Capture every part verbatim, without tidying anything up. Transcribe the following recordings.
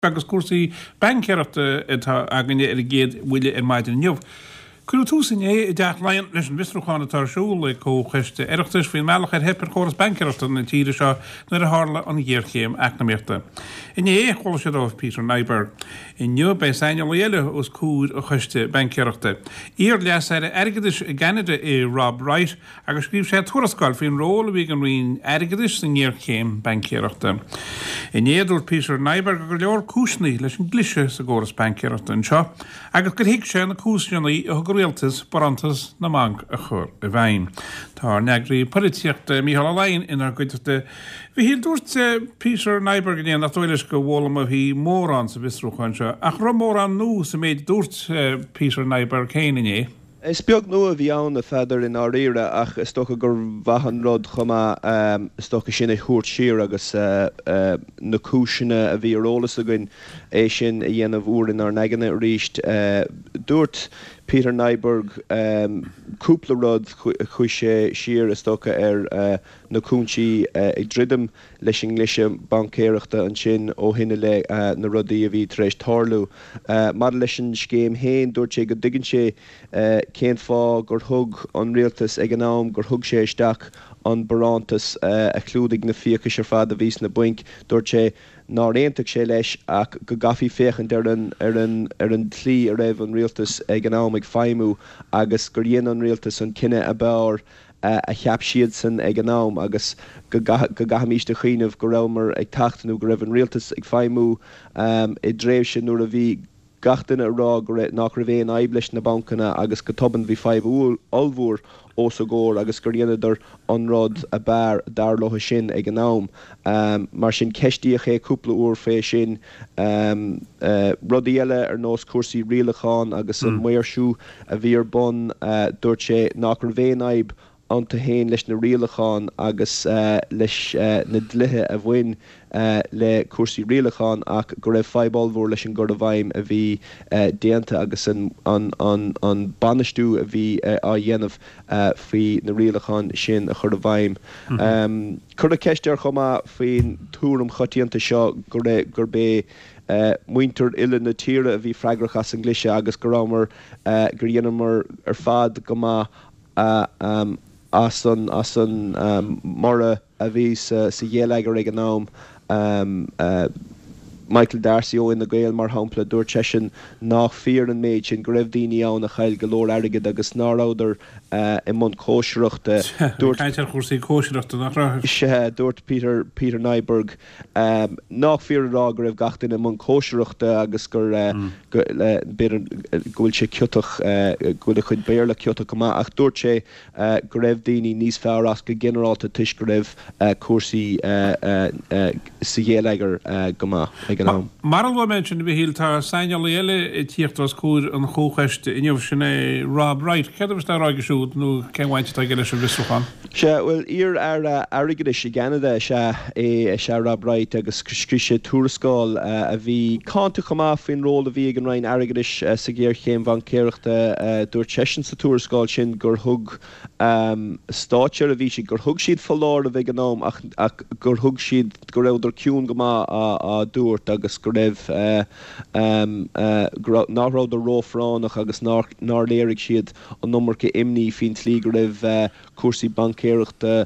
agus cuasaí bancearachta atá agan ar géad bhuiile ar maidin inniuh. Cú túsin é i d deach leon leis an bistrúchána tarsúla có chuiste iireachtas faoin meach ar hepar choras bancearachta na tíre seo nuair a hála an ggéirchéim eacnamíochta. In é chola sé dómh Peter Nyberg. In nniu bei saine léile os cúr a chuiste bancearachta. Ír leas ar airgadis ganide i Rob Wright agus scríb sé tuarascáil faoin róla bhí an rion airgadis san ggéirchéim bancearachta. In éadúirt Peter Nyberg gur leor cúsnaí leis an glise sa góras bancearachta an seo, agus gur hiic sé na cúsnaí a Realtas barantas na mang a chur a bhain. Tá neagraí polítíochta Mícheál Lainn inar goidete. Bhí hí dúirt Peter Nyberg in éana nachtóilis go bhla a bhí mórán sa bistrúcháin seo. Ach ra mórán nó sa méid dúirt Peter Nyberg céin in é. Is beag nua bhí ann a feidir in áíire ach is stocha gur bhahan rud chuma um, stocha sinna thuairt siar agus uh, uh, na cúisina a bhí arolalas a gin é sin a dhéanamh úr in ar neganna ríist. Uh, dúirt Peter Nyberg um, cúpla rud chu sé siar a stocha ar uh, na cúntí uh, ag ddridim leis an glise bancéireachta an sin ó hinne le uh, na rudaí a bhí tar éis tarlú. Uh, Mar leis an scéim héin dúirt sé go dtuigeann sé uh, cén fá gur thug an rialtas ag an am gur thug sé isteach an barantas uh, a clúdig na fiachas ar fad a vís na buink dúirt sé ná réontaigh sé leis ach go gafií féchant ar an ar an ar an tlí a raibh an rialtas ag an am ag feimú agus gur dhéana an rialtas an cinenne a beár uh, a cheap siad san ag an am agus go gahamíiste chuoineh go raibhmar ag taachtanú go raibh an rialtas ag feimú um, i dréimh sin nuair a bhí gachtain a rá go nach ra bhéon aib leis na bancanna agus go toban bhí feibh olbhúr os a ggóir agus gur dhéanaidir an rud a bear dar lotha sin ag an nám. Um, mar sin ceistíoch é cúpla úr fé sin um, uh, rudí eile ar nós cuasaí rialacháin agus an muirsú a bhí ar bun uh, dúirt sé nach ra bhéon aib anta héin leis na rialacháin agus uh, leis uh, na dlithe a bhain uh, le cuasaí rialacháin ach go raibh feibalmhór leis an gur a bhaim a bhí uh, déanta agus an, an, an, an banistú a bhí uh, a dhéanamh uh, faoi na rialacháin sin a chur a bhaim. Mm-hmm. Um, chur a ceistear chumá faoin túram chotíanta seo gur gur bé Uh, muinter ile na tíre a bhí freigrachas an glise agus go rámar uh, gur dhéanamar ar fad go má uh, um, as an as an um, mara a bhí sa dhéalagar ag an nám um, uh, Michael Darcy ó in na Gael mar hampla dúirt sé sin nach fear an méid sin go raibh daoine ann a chail go leor airgid agus náráidir uh, i món cóisireachta Caiintear chusaí cóisireachta nach rath. Se dúirt Peter Peter Nyberg um, nach fear rá go raibh gachtain i món cóisireachta agus gur uh, mm. go, uh, bhfuil sé ciotach uh, go chud béarla ciotach go ach dúirt sé uh, go raibh daoine níos fearr as go generalta tuis go raibh uh, cuasaí uh, uh, uh, sa dhéalagar uh, go má. Mar an bhfuil mention bhí híl tá saine léile i tíochttas cúr an chóchaiste inniuh sin é Rob Wright. Ceidir tá ráigisúd nó céimhainte tá geile sin visúchan? Se bhfuil ír ar airgadis i Canada se é se Rob Wright agus scríise túrascáil a bhí cáanta chumá faoin ról a bhí an rain airgadis sa ggéir chéim bancéireachta dúirt sesin sa túrascáil sin gur thug um, státear a bhí si gur thug siad fallár a bheith an nám ach, ach gur thug siad gur raibh ciún go má a, a dúirt agus go raibh uh, um, uh, náráid a rófránach agus ná léirigh siad an nómarcha imní fin tlí go raibh uh, cuasaí bancéireachta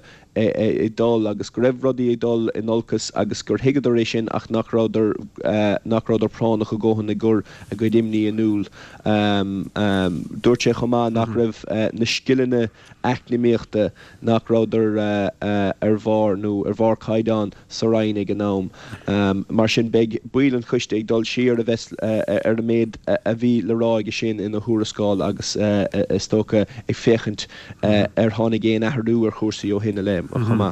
i dul agus go raibh rudaí i dul in olcas agus gur higadar é sin ach nachráidir uh, nachráidir pránach a ggóhann i gur a go dimní in núl. Um, um, dúirt sé chumá nach raibh uh, na skilline eacnimíochta nachráidir uh, uh, ar bhar nó ar bhar caiidán sa rainn ag an nám. Um, mar sin beag buileann chuiste ag dul siar a bheits uh, ar a méid uh, a bhí le ráige sin ina thuarascáil agus uh, uh, stócha ag féchant uh, ar tháinig géon athirú ar chósaí ó hinne léim.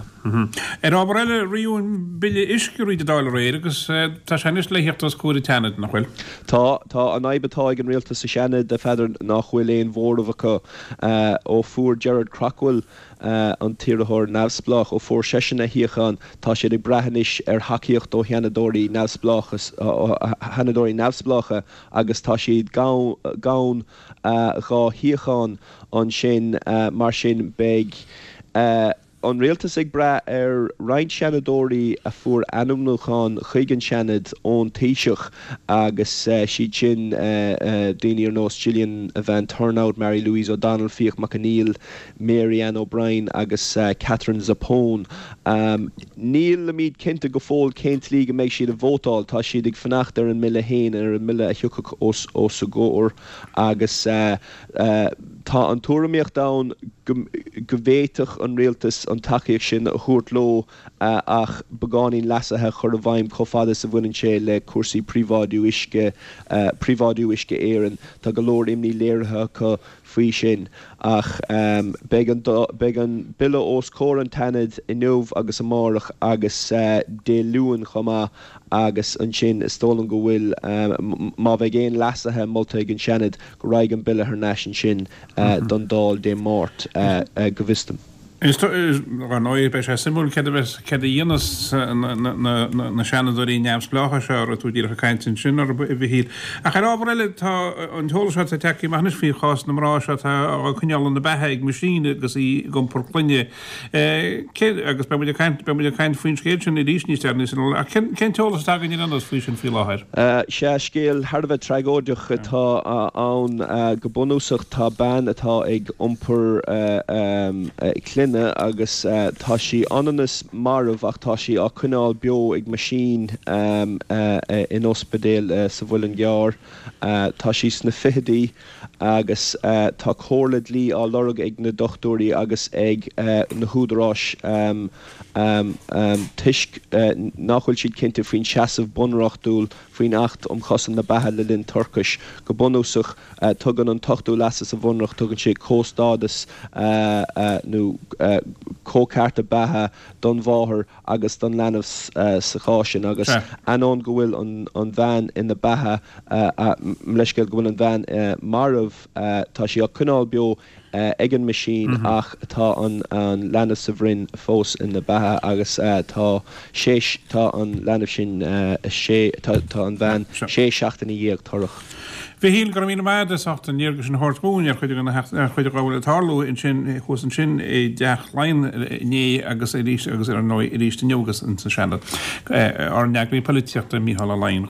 Er ábhar eile riún bille isciúí de dáil réir agus tá seanis le heachtas cuaí teanad nach bhfuil. Tá tá an aibetá ag an rialtas sa seanad de feidir nach bhfuil éon mhór acu ó fuair Gerard Crockwell uh, an tírethir neamhsplach ó fuair seisina hiochan tá sé ag breithanis ar haíocht ó cheanadóirí neamhsplachas cheanadóirí neamhsplacha agus tá siad gán uh, gá hiochan an sin uh, mar sin beag uh, an réaltas ag bra ar Ryan Shanadóí a fuair anumnúchan chuigan Shanad ón Taoiseach agus uh, si sin uh, uh, daoine ar nós Gillian Van Turnout, Mary Louise O'Donnell, Fiach McAneil, Mary Ann O'Brien agus uh, Catherine Zappone. Um, Níl le míad cinnte go fóil céint lí go méid siad a bhótáil tá siad ag fanacht ar an mille héin ar an mille a thiúcach os os a góir agus uh, uh, tá an túraíocht dán go bhhéiteach an réaltas an takeíoch sin a chuairt ló uh, ach begáín lasathe chur a bhaim chofada sa bhuiinn sé le cuasaí príváidú isce uh, príváidú isce éireann tá go leor imní léirithe go faoi sin ach um, beag an bille os cór an tanid i nuamh agus amárach agus uh, dé luúan chomá agus an sin is tólan go bhfuil um, má bheith géon lasathe molta ag an Shanad go raig an bille ar nasin sin uh, mm-hmm. don dáil dé máirt uh, uh, go bhistam. Is an óir be sé simú ce ce dhéanas na Shanadóí neamh splácha se a tú dír a caiintin sin ar bhí híd. A chu ábhile tá an thola se a teí maithnis fao chás nará se a chuneal an na bethe ag masíine agus í gom porclunne agus be be caiint faoin scéil sin i ríos níos tearní a cén teolalas agan í annas faoi sin fí láthir. Se scéal tharbheith treigóideach atá ann go bunúsach tá ban atá ag iompar clin agus uh, tá sí ananas marmh ach tá sí á chuineáil beo ag masín um, uh, uh, in ospedéal uh, sa bhfuil gear uh, tá sí sna fihidí agus uh, tá córlad lí á lorg ag na dochtúirí agus ag uh, na húdarráis um, um, um, tuisc uh, nachhfuil siad cinnte faoin seasamh bunreachtúil faoin acht um chosan na bethe le linn Turcais go bunúsach uh, tugan an tochtú lasa sa bhunreacht tugann sé cóstádas uh, uh, nó Uh, cócarta bethe don bmháthair agus don leanamh uh, sa cháisin agus sure. Anón go bhfuil an, an bhean ina bethe uh, uh, leisceil go bhfuil an bhean uh, marmh uh, tá sí á chuineáil beo Uh, ag an masín mm-hmm. ach tá an, an leanamh sa bhrin fós in na bethe agus uh, tá séis tá an leanamh sin uh, sé tá, tá an bhean sure. sé seachtaí dhéag torach. Bhí híl go mína maidas ach an níorgus an thortmún ar chuidir chuidir gáil tarlú in sin chus an sin é deach lein né agus é ríist agus ar an nó i ríist neogus in sa Shanad ar neagraí políteachta Mícheál Ó Lainn